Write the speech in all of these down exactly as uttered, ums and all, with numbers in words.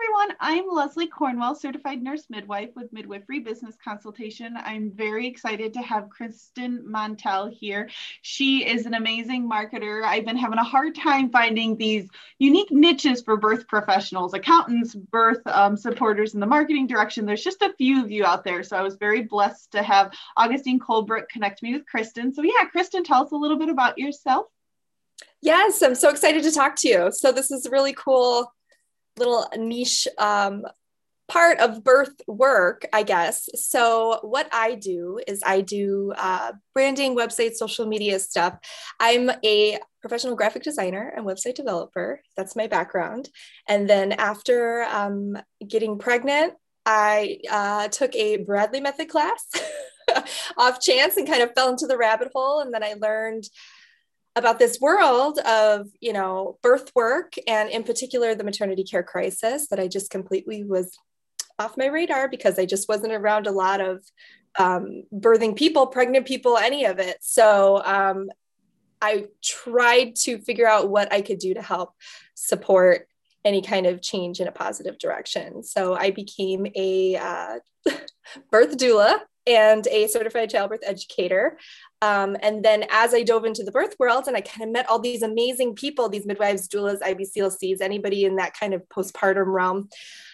everyone. I'm Leslie Cornwell, certified nurse midwife with Midwifery Business Consultation. I'm very excited to have Kristen Montel here. She is an amazing marketer. I've been having a hard time finding these unique niches for birth professionals, accountants, birth um, supporters in the marketing direction. There's just a few of you out there. So I was very blessed to have Augustine Colebrook connect me with Kristen. So yeah, Kristen, tell us a little bit about yourself. Yes, I'm so excited to talk to you. So this is a really cool little niche um, part of birth work, I guess. So what I do is I do uh, branding, website, social media stuff. I'm a professional graphic designer and website developer. That's my background. And then after um, getting pregnant, I uh, took a Bradley Method class off chance and kind of fell into the rabbit hole. And then I learned about this world of, you know, birth work, and in particular, the maternity care crisis that I just completely was off my radar because I just wasn't around a lot of um, birthing people, pregnant people, any of it. So um, I tried to figure out what I could do to help support any kind of change in a positive direction. So I became a uh, birth doula and a certified childbirth educator. Um, and then as I dove into the birth world and I kind of met all these amazing people, these midwives, doulas, I B C L Cs, anybody in that kind of postpartum realm,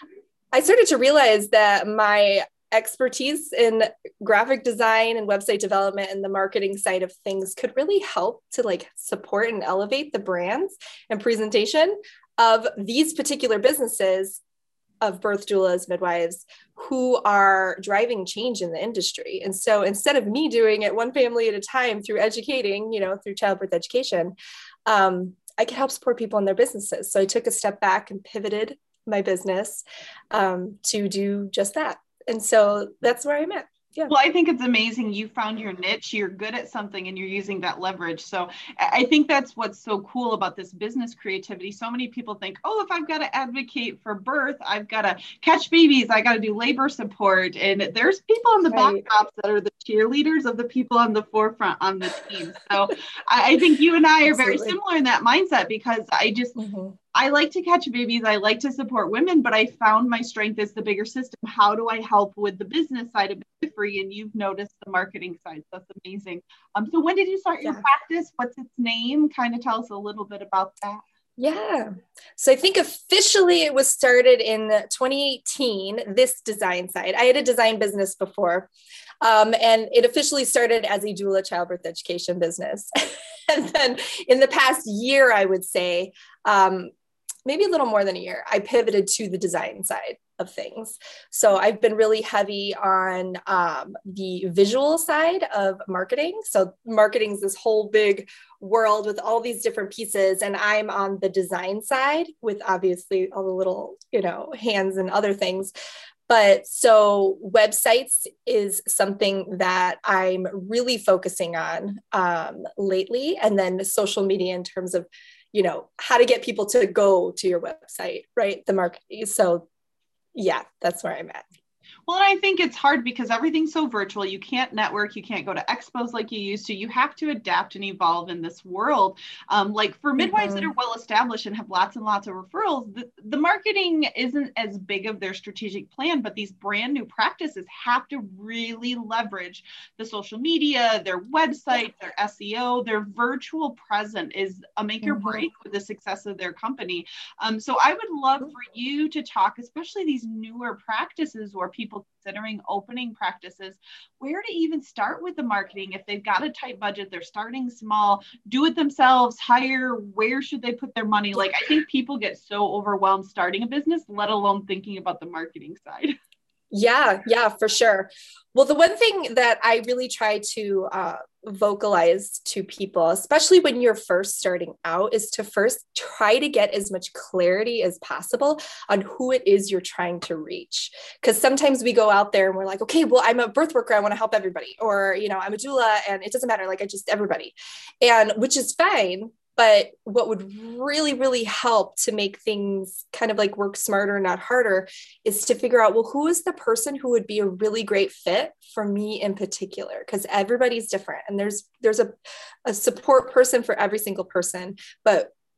I started to realize that my expertise in graphic design and website development and the marketing side of things could really help to like support and elevate the brands and presentation of these particular businesses of birth doulas, midwives, who are driving change in the industry. And so instead of me doing it one family at a time through educating, you know, through childbirth education, um, I could help support people in their businesses. So I took a step back and pivoted my business um, to do just that. And so that's where I'm at. Yeah. Well, I think it's amazing. You found your niche, you're good at something and you're using that leverage. So I think that's what's so cool about this business creativity. So many people think, oh, if I've got to advocate for birth, I've got to catch babies, I got to do labor support. And there's people on the right. backdrops that are the cheerleaders of the people on the forefront on the team. So I think you and I are Absolutely. very similar in that mindset because I just, mm-hmm. I like to catch babies. I like to support women, but I found my strength is the bigger system. How do I help with the business side of midwifery? And you've noticed the marketing side. So that's amazing. Um, so when did you start yeah. your practice? What's its name? Kind of tell us a little bit about that. Yeah. So I think officially it was started in twenty eighteen, this design side. I had a design business before. Um, and it officially started as a doula childbirth education business. And then in the past year, I would say, um, maybe a little more than a year, I pivoted to the design side of things. So I've been really heavy on um, the visual side of marketing. So marketing is this whole big world with all these different pieces. And I'm on the design side with obviously all the little, you know, hands and other things. But so websites is something that I'm really focusing on um, lately. And then social media in terms of, you know, how to get people to go to your website, right? The marketing. So yeah, that's where I'm at. Well, and I think it's hard because everything's so virtual. You can't network. You can't go to expos like you used to. You have to adapt and evolve in this world. Um, like for midwives mm-hmm. that are well established and have lots and lots of referrals, the, the marketing isn't as big of their strategic plan, but these brand new practices have to really leverage the social media, their website, their S E O, their virtual presence is a make or break mm-hmm. with the success of their company. Um, so I would love for you to talk, especially these newer practices where people considering opening practices, where to even start with the marketing. If they've got a tight budget, they're starting small, do it themselves, hire, where should they put their money? Like, I think people get so overwhelmed starting a business, let alone thinking about the marketing side. Yeah, yeah, for sure. Well, the one thing that I really try to uh, vocalize to people, especially when you're first starting out, is to first try to get as much clarity as possible on who it is you're trying to reach. Because sometimes we go out there and we're like, okay, well, I'm a birth worker, I want to help everybody. Or, you know, I'm a doula and it doesn't matter, like I just everybody. And which is fine. But what would really, really help to make things kind of like work smarter, not harder, is to figure out, well, who is the person who would be a really great fit for me in particular? Because everybody's different. And there's there's a, a support person for every single person. But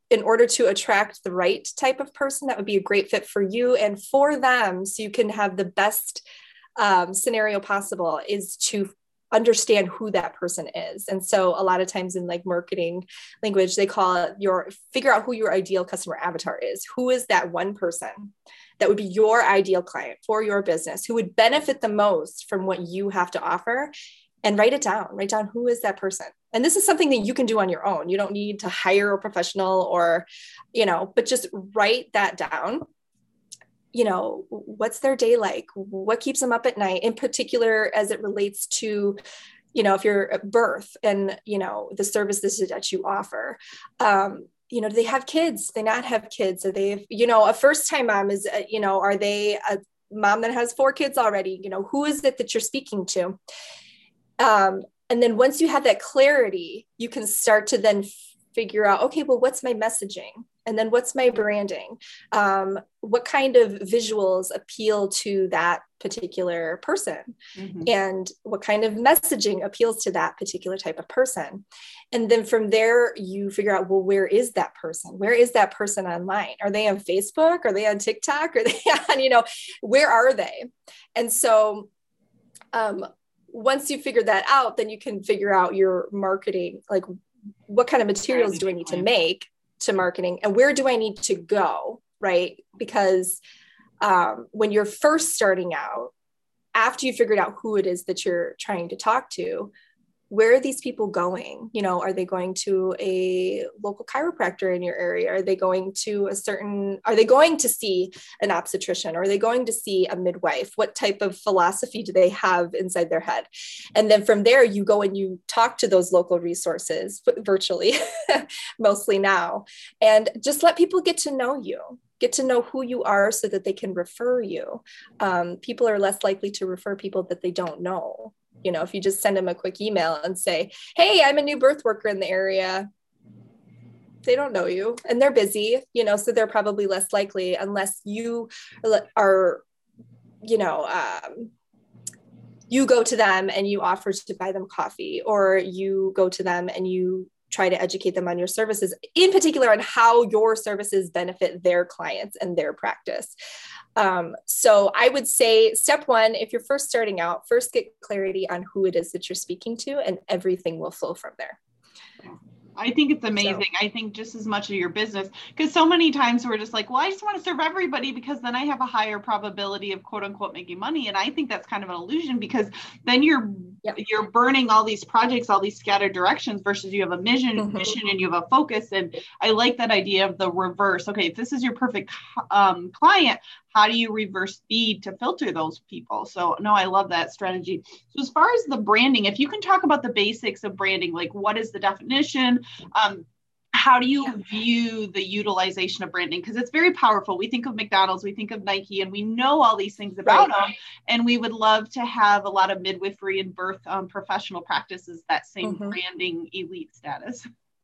in order to attract the right type of person that would be a great fit for you and for them, so you can have the best um, scenario possible, is to understand who that person is. And so a lot of times in like marketing language, they call it your, figure out who your ideal customer avatar is. Who is that one person that would be your ideal client for your business, who would benefit the most from what you have to offer? And write it down, write down who is that person. And this is something that you can do on your own. You don't need to hire a professional or, you know, but just write that down. You know, what's their day like? What keeps them up at night, in particular, as it relates to, you know, if you're at birth and, you know, the services that you offer. Um, you know, do they have kids? Do they not have kids? Are they, you know, a first time mom is, uh, you know, are they a mom that has four kids already? You know, who is it that you're speaking to? Um, and then once you have that clarity, you can start to then figure out, okay, well, what's my messaging? And then what's my branding? Um, what kind of visuals appeal to that particular person? Mm-hmm. And what kind of messaging appeals to that particular type of person? And then from there, you figure out, well, where is that person? Where is that person online? Are they on Facebook? Are they on TikTok? Are they on, you know, where are they? And so, um, once you figure that out, then you can figure out your marketing, like what kind of materials do I need to make to marketing, and where do I need to go, right? Because um, when you're first starting out, after you figured out who it is that you're trying to talk to, where are these people going? You know, are they going to a local chiropractor in your area? Are they going to a certain, are they going to see an obstetrician? Are they going to see a midwife? What type of philosophy do they have inside their head? And then from there, you go and you talk to those local resources virtually, mostly now, and just let people get to know you. Get to know who you are so that they can refer you. Um, people are less likely to refer people that they don't know. You know, if you just send them a quick email and say, hey, I'm a new birth worker in the area, they don't know you and they're busy, you know, so they're probably less likely, unless you are, you know, um, you go to them and you offer to buy them coffee, or you go to them and you try to educate them on your services, in particular on how your services benefit their clients and their practice. Um, so I would say step one, if you're first starting out, first get clarity on who it is that you're speaking to, and everything will flow from there. I think it's amazing. So, I think just as much of your business, because so many times we're just like, well, I just want to serve everybody because then I have a higher probability of quote unquote making money. And I think that's kind of an illusion, because then you're yep. you're burning all these projects, all these scattered directions, versus you have a mission, mm-hmm. mission and you have a focus. And I like that idea of the reverse. Okay, if this is your perfect um, client, how do you reverse feed to filter those people? So no, I love that strategy. So as far as the branding, if you can talk about the basics of branding, like what is the definition? Um, how do you yeah. view the utilization of branding? Because it's very powerful. We think of McDonald's, we think of Nike, and we know all these things about right. them. And we would love to have a lot of midwifery and birth um, professional practices, that same mm-hmm. branding elite status.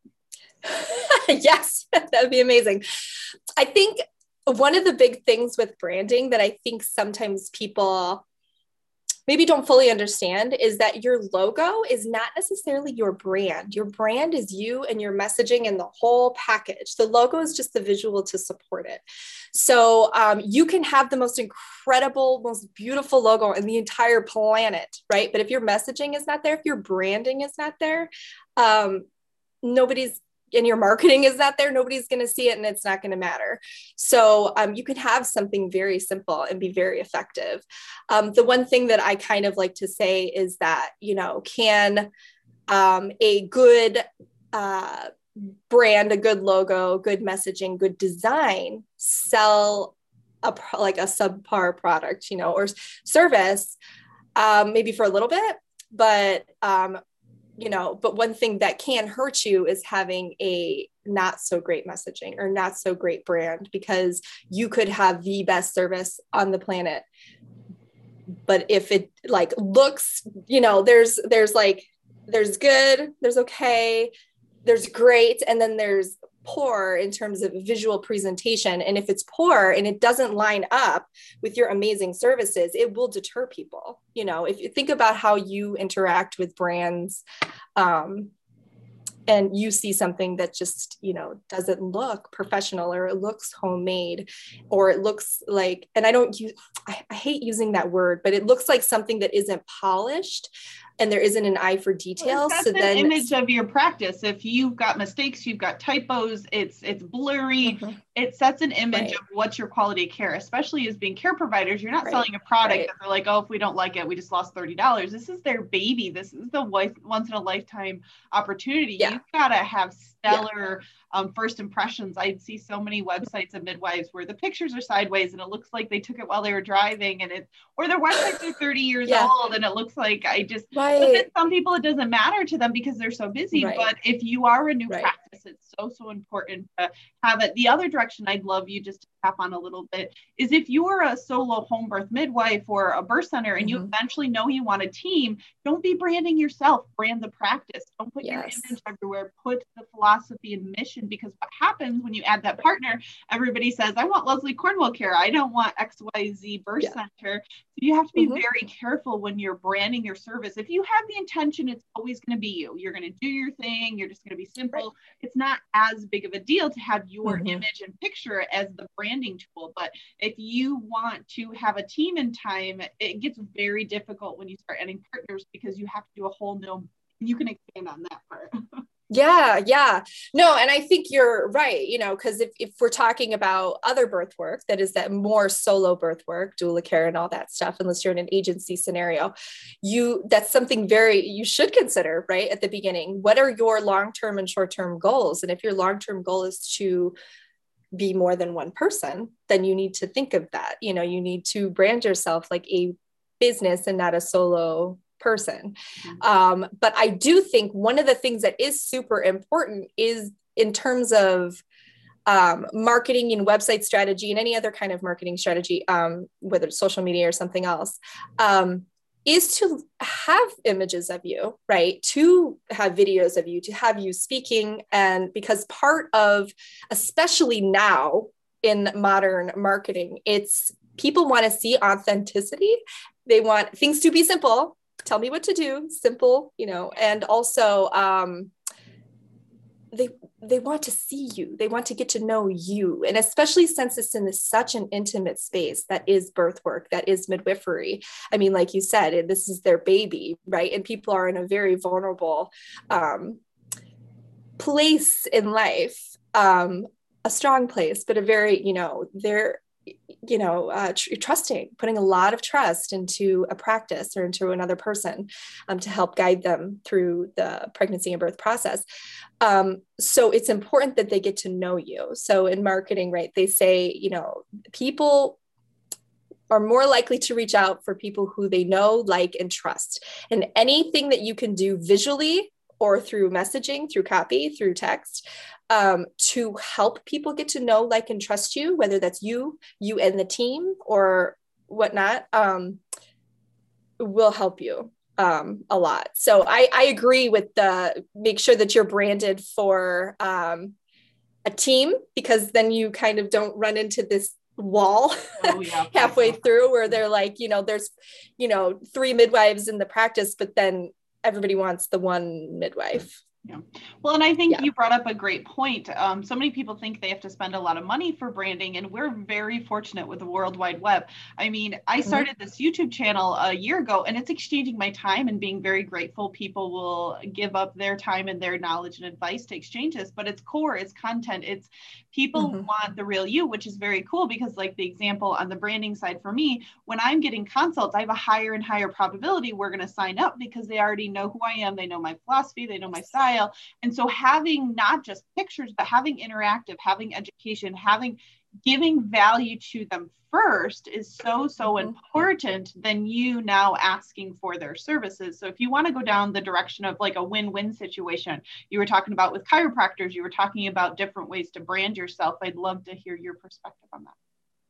Yes, that would be amazing. I think one of the big things with branding that I think sometimes people maybe don't fully understand is that your logo is not necessarily your brand. Your brand is you and your messaging and the whole package. The logo is just the visual to support it. So um, you can have the most incredible, most beautiful logo in the entire planet, right? But if your messaging is not there, if your branding is not there, um, nobody's and your marketing is not there, nobody's going to see it and it's not going to matter. So um, you can have something very simple and be very effective. Um, the one thing that I kind of like to say is that, you know, can um, a good uh, brand, a good logo, good messaging, good design sell a like a subpar product, you know, or service, um, maybe for a little bit, but um, you know, but one thing that can hurt you is having a not so great messaging or not so great brand, because you could have the best service on the planet. But if it like looks, you know, there's, there's like, there's good, there's okay, there's great. And then there's poor in terms of visual presentation. And if it's poor and it doesn't line up with your amazing services, it will deter people. You know, if you think about how you interact with brands, um, and you see something that just, you know, doesn't look professional, or it looks homemade, or it looks like, and I don't use, I, I hate using that word, but it looks like something that isn't polished and there isn't an eye for detail. That's so an then image of your practice. If you've got mistakes, you've got typos, it's it's blurry. Mm-hmm. It sets an image right. of what's your quality of care, especially as being care providers. You're not right. selling a product right. that they're like, oh, if we don't like it, we just lost thirty dollars. This is their baby. This is the once in a lifetime opportunity. Yeah. You've got to have stellar yeah. um, first impressions. I see so many websites of midwives where the pictures are sideways and it looks like they took it while they were driving, and it, or their websites are thirty years yeah. old and it looks like I just, right. but then some people, it doesn't matter to them because they're so busy. Right. But if you are a new right. practice, it's so, so important to have it. The other direction I'd love you just to tap on a little bit is if you are a solo home birth midwife or a birth center and mm-hmm. you eventually know you want a team, don't be branding yourself, brand the practice. Don't put yes. your image everywhere, put the philosophy and mission, because what happens when you add that partner, everybody says, I want Leslie Cornwell Care. I don't want X Y Z birth yeah. center. So you have to be mm-hmm. very careful when you're branding your service. If you have the intention, it's always going to be you. You're going to do your thing. You're just going to be simple. Right. It's not as big of a deal to have your mm-hmm. image and picture as the branding tool. But if you want to have a team in time, it gets very difficult when you start adding partners because you have to do a whole new, you can expand on that part. Yeah, yeah. No, and I think you're right, you know, because if, if we're talking about other birth work, that is that more solo birth work, doula care and all that stuff, unless you're in an agency scenario, you, that's something very, you should consider, right, at the beginning. What are your long-term and short-term goals? And if your long-term goal is to be more than one person, then you need to think of that. You know, you need to brand yourself like a business and not a solo person. Mm-hmm. Um, but I do think one of the things that is super important is in terms of um, marketing and website strategy and any other kind of marketing strategy, um, whether it's social media or something else, um, is to have images of you, right? To have videos of you, to have you speaking. And because part of, especially now in modern marketing, it's people want to see authenticity. They want things to be simple. Tell me what to do, simple, you know, and also um, they they want to see you. They want to get to know you. And especially since it's in this, such an intimate space that is birth work, that is midwifery. I mean, like you said, this is their baby, right? And people are in a very vulnerable um, place in life, um, a strong place, but a very, you know, they're, you know, uh, tr- trusting, putting a lot of trust into a practice or into another person um, to help guide them through the pregnancy and birth process. Um, so it's important that they get to know you. So in marketing, right, they say, you know, people are more likely to reach out for people who they know, like, and trust. And anything that you can do visually or through messaging, through copy, through text, um, to help people get to know, like, and trust you, whether that's you, you and the team or whatnot, um, will help you um, a lot. So I, I agree with the, make sure that you're branded for um, a team, because then you kind of don't run into this wall oh, yeah, halfway through where they're like, you know, there's, you know, three midwives in the practice, but then everybody wants the one midwife. Yeah. Well, and I think yeah. you brought up a great point. Um, so many people think they have to spend a lot of money for branding, and we're very fortunate with the World Wide Web. I mean, I started mm-hmm. this YouTube channel a year ago, and it's exchanging my time and being very grateful. People will give up their time and their knowledge and advice to exchange this, but it's core, it's content, it's people mm-hmm. want the real you, which is very cool because, like the example on the branding side for me, when I'm getting consults, I have a higher and higher probability we're going to sign up because they already know who I am. They know my philosophy, they know my style. And so having not just pictures, but having interactive, having education, having giving value to them first is so, so mm-hmm. important than you now asking for their services. So if you want to go down the direction of like a win-win situation, you were talking about with chiropractors, you were talking about different ways to brand yourself. I'd love to hear your perspective on that.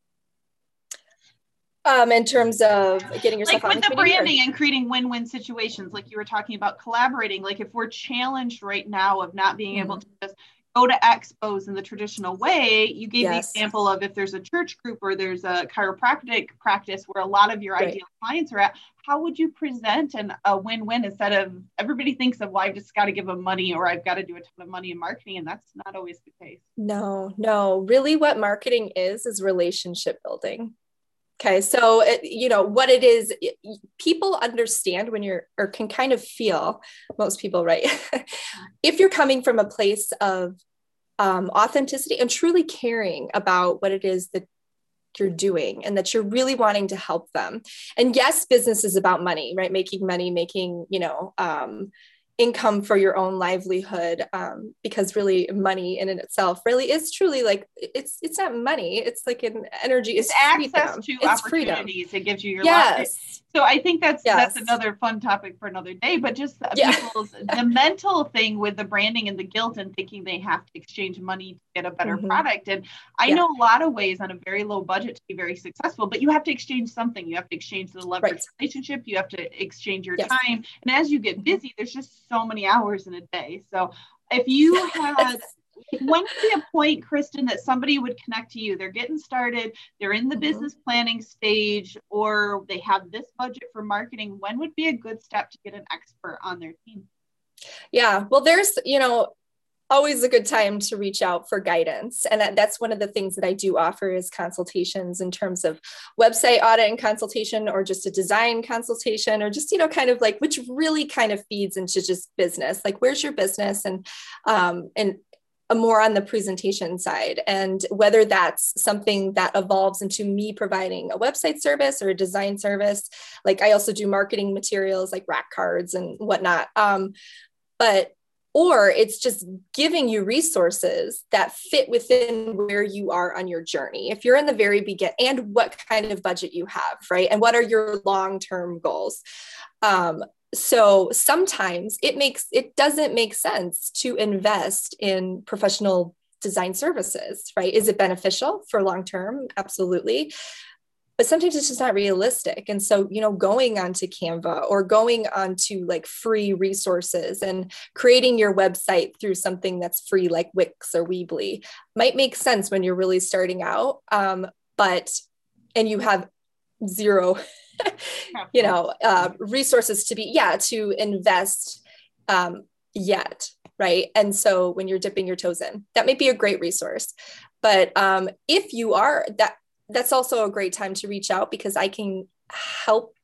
Um, in terms of getting yourself like on with the the branding or? And creating win-win situations, like you were talking about collaborating, like if we're challenged right now of not being mm-hmm. able to just go to expos in the traditional way. You gave Yes. the example of if there's a church group or there's a chiropractic practice where a lot of your Right. ideal clients are at, how would you present an, a win-win instead of everybody thinks of, well, I've just got to give them money or I've got to do a ton of money in marketing. And that's not always the case. No, no, really what marketing is, is relationship building. Okay. So, it, you know, what it is, it, people understand when you're, or can kind of feel, most people, right? If you're coming from a place of um, authenticity and truly caring about what it is that you're doing and that you're really wanting to help them. And yes, business is about money, right? Making money, making, you know, um, income for your own livelihood, um, because really money in and itself really is truly like, it's, it's not money. It's like an energy. It's, It's access freedom. to It's freedom. opportunities. It gives you your Yes. life. So I think that's Yes. that's another fun topic for another day, but just the Yeah. people's the mental thing with the branding and the guilt and thinking they have to exchange money to get a better Mhm. product. And I Yeah. know a lot of ways on a very low budget to be very successful, but you have to exchange something. You have to exchange the leverage Right. relationship. You have to exchange your Yes. time. And as you get busy, there's just so many hours in a day. So if you had when would be a point, Kristen, that somebody would connect to you? They're getting started, they're in the Mhm. business planning stage, or they have this budget for marketing. When would be a good step to get an expert on their team? Yeah. Well, there's, you know, always a good time to reach out for guidance. And that, that's one of the things that I do offer is consultations in terms of website audit and consultation, or just a design consultation, or just, you know, kind of like, which really kind of feeds into just business. Like, where's your business? And, um, and, more on the presentation side, and whether that's something that evolves into me providing a website service or a design service. Like, I also do marketing materials like rack cards and whatnot. Um, but, or it's just giving you resources that fit within where you are on your journey. If you're in the very beginning, and what kind of budget you have, right? And what are your long-term goals? Um, So sometimes it makes, it doesn't make sense to invest in professional design services, right? Is it beneficial for long-term? Absolutely. But sometimes it's just not realistic. And so, you know, going onto Canva or going onto like free resources and creating your website through something that's free, like Wix or Weebly, might make sense when you're really starting out. Um, but, and you have zero you know, uh, resources to be, yeah, to invest um, yet, right? And so when you're dipping your toes in, that may be a great resource. But um, if you are, that that's also a great time to reach out, because I can help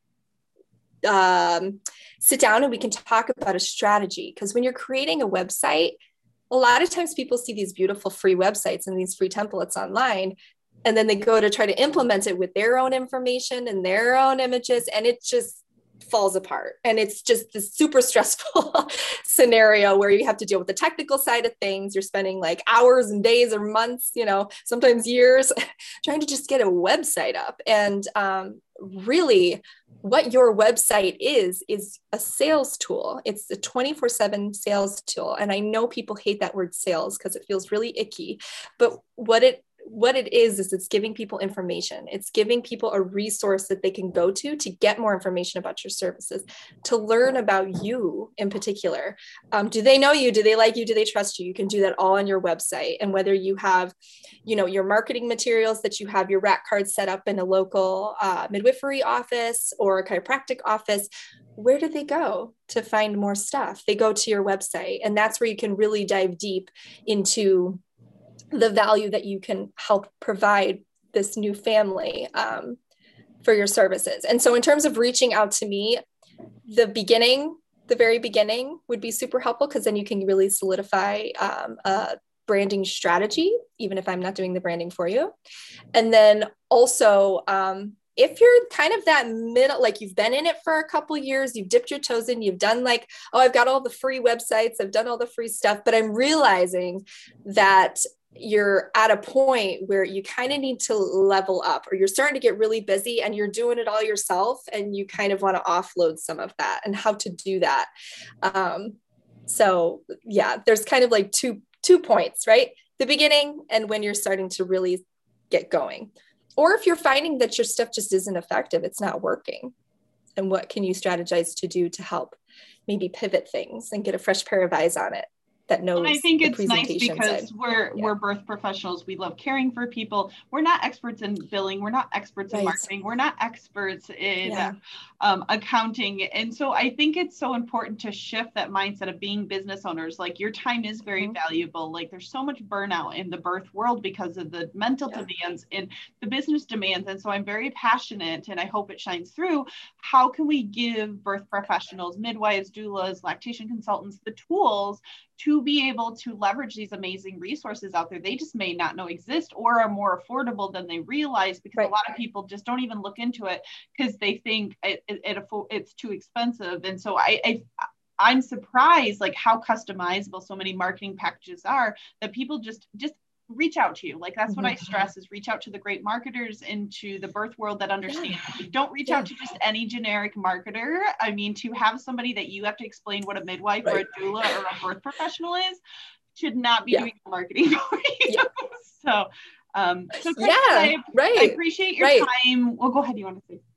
um, sit down and we can talk about a strategy. Because when you're creating a website, a lot of times people see these beautiful free websites and these free templates online, and then they go to try to implement it with their own information and their own images, and it just falls apart. And it's just this super stressful scenario where you have to deal with the technical side of things. You're spending like hours and days or months, you know, sometimes years trying to just get a website up. And um, really what your website is, is a sales tool. It's a twenty-four seven sales tool. And I know people hate that word sales because it feels really icky, but what it what it is, is it's giving people information. It's giving people a resource that they can go to to get more information about your services, to learn about you in particular. Um, do they know you? Do they like you? Do they trust you? You can do that all on your website. And whether you have, you know, your marketing materials, that you have your rack cards set up in a local uh, midwifery office or a chiropractic office, where do they go to find more stuff? They go to your website. And that's where you can really dive deep into the value that you can help provide this new family um, for your services. And so in terms of reaching out to me, the beginning, the very beginning would be super helpful, because then you can really solidify um, a branding strategy, even if I'm not doing the branding for you. And then also, um, if you're kind of that middle, like you've been in it for a couple of years, you've dipped your toes in, you've done like, oh, I've got all the free websites, I've done all the free stuff, but I'm realizing that you're at a point where you kind of need to level up, or you're starting to get really busy and you're doing it all yourself, and you kind of want to offload some of that, and how to do that. Um, so yeah, there's kind of like two, two points, right? The beginning and when you're starting to really get going. Or if you're finding that your stuff just isn't effective, it's not working, and what can you strategize to do to help maybe pivot things and get a fresh pair of eyes on it? that knows and I think the it's nice presentation because side. we're Yeah. we're birth professionals. We love caring for people. We're not experts in billing. We're not experts Right. in marketing. We're not experts in Yeah. um, accounting. And so I think it's so important to shift that mindset of being business owners. Like your time is very Mhm. valuable. Like there's so much burnout in the birth world because of the mental Yeah. demands and the business demands. And so I'm very passionate, and I hope it shines through. How can we give birth professionals, midwives, doulas, lactation consultants, the tools to be able to leverage these amazing resources out there they just may not know exist or are more affordable than they realize, because Right. a lot of people just don't even look into it because they think it, it, it, it's too expensive. And so I, I I'm surprised like how customizable so many marketing packages are, that people just just reach out to you. Like that's mm-hmm. what I stress is reach out to the great marketers into the birth world that understand. Yeah. Don't reach yeah. out to just any generic marketer. I mean, to have somebody that you have to explain what a midwife right. or a doula or a birth professional is should not be yeah. doing marketing for you. Yeah. so, um, so Kristen, yeah, I, right. I appreciate your right. time. Well, go ahead. You want to say?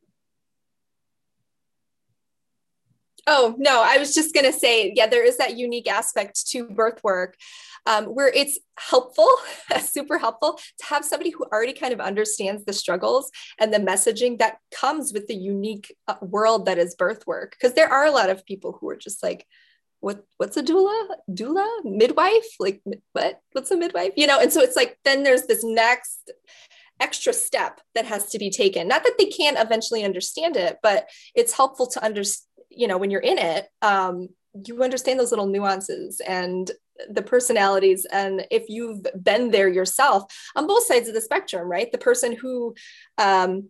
Oh, no, I was just going to say, yeah, there is that unique aspect to birth work um, where it's helpful, super helpful to have somebody who already kind of understands the struggles and the messaging that comes with the unique world that is birth work. Because there are a lot of people who are just like, what, what's a doula, doula, midwife? Like, what, what's a midwife? You know? And so it's like, then there's this next extra step that has to be taken. Not that they can't eventually understand it, but it's helpful to understand, you know, when you're in it, um, you understand those little nuances and the personalities. And if you've been there yourself on both sides of the spectrum, right? The person who um,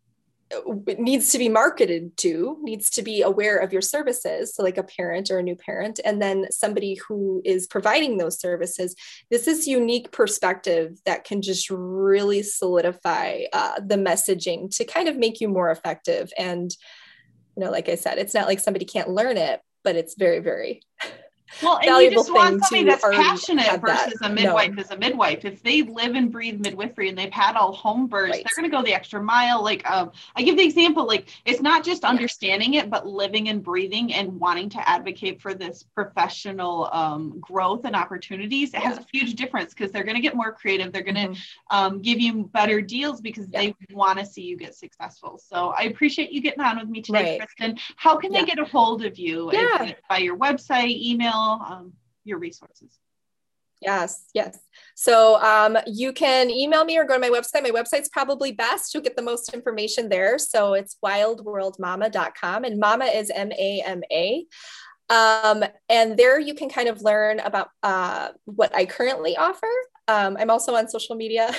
needs to be marketed to, needs to be aware of your services. So like a parent or a new parent, and then somebody who is providing those services, this is unique perspective that can just really solidify uh, the messaging to kind of make you more effective. And you know, like I said, it's not like somebody can't learn it, but it's very, very well, and you just want somebody that's passionate versus that. a midwife no. is a midwife. If they live and breathe midwifery and they've had all home births, right. they're going to go the extra mile. Like um, I give the example, like it's not just understanding yeah. it, but living and breathing and wanting to advocate for this professional um, growth and opportunities. It yeah. has a huge difference because they're going to get more creative. They're going to mm-hmm. um, give you better deals because yeah. they want to see you get successful. So I appreciate you getting on with me today, right. Kristen. How can yeah. they get a hold of you? Yeah. Is it by your website, email? Um, your resources? Yes, yes. So um, you can email me or go to my website. My website's probably best. You'll get the most information there. So it's wild world mama dot com, and mama is M A M A. Um, and there you can kind of learn about uh, what I currently offer. Um, I'm also on social media.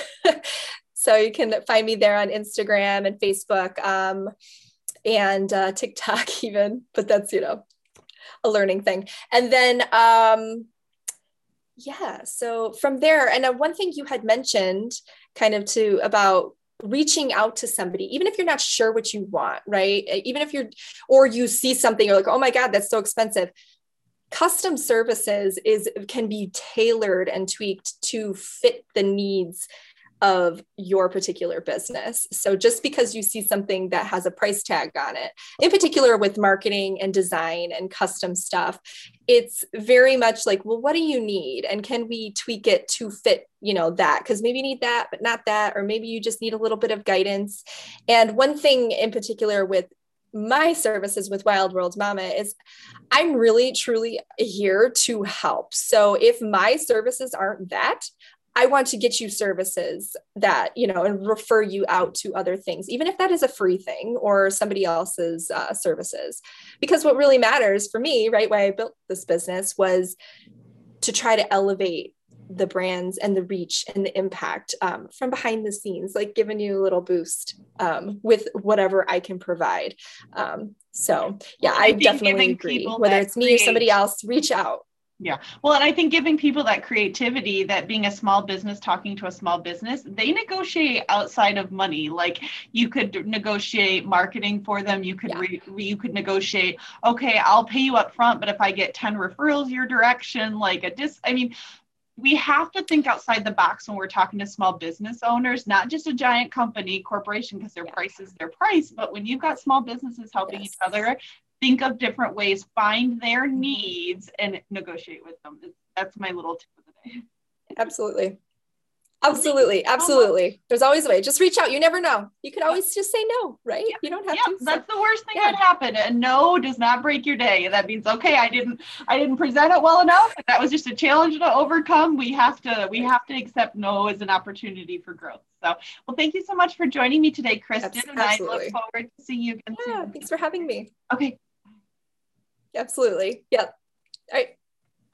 So you can find me there on Instagram and Facebook um, and uh, TikTok even, but that's, you know, a learning thing. And then, um, yeah, so from there, and uh, one thing you had mentioned kind of to about reaching out to somebody, even if you're not sure what you want, right? Even if you're, or you see something, you're like, oh my God, that's so expensive. Custom services is can be tailored and tweaked to fit the needs of your particular business. So just because you see something that has a price tag on it, in particular with marketing and design and custom stuff, it's very much like, well, what do you need? And can we tweak it to fit, you know, that? Because maybe you need that, but not that, or maybe you just need a little bit of guidance. And one thing in particular with my services with Wild World Mama is I'm really, truly here to help. So if my services aren't that, I want to get you services that, you know, and refer you out to other things, even if that is a free thing or somebody else's uh, services. Because what really matters for me, right, why I built this business was to try to elevate the brands and the reach and the impact um, from behind the scenes, like giving you a little boost um, with whatever I can provide. Um, so yeah, well, I, I definitely agree. Whether it's me create- or somebody else, reach out. Yeah. Well, and I think giving people that creativity, that being a small business, talking to a small business, they negotiate outside of money. Like you could negotiate marketing for them. You could, yeah. re, you could negotiate, okay, I'll pay you up front, but if I get ten referrals your direction, like a dis, I mean, we have to think outside the box when we're talking to small business owners, not just a giant company, corporation, because their yeah. price is their price. But when you've got small businesses helping yes. each other, think of different ways, find their needs and negotiate with them. That's my little tip of the day. Absolutely. Absolutely. Absolutely. There's always a way. Just reach out. You never know. You could always just say no, right? Yep. You don't have yep. to. So. That's the worst thing yeah. that happened. And no does not break your day. That means, okay, I didn't, I didn't present it well enough. That was just a challenge to overcome. We have to, we have to accept no as an opportunity for growth. So, well, thank you so much for joining me today, Kristen. Absolutely. And I look forward to seeing you again yeah, soon. Thanks for having me. Okay. Absolutely. Yep. All right.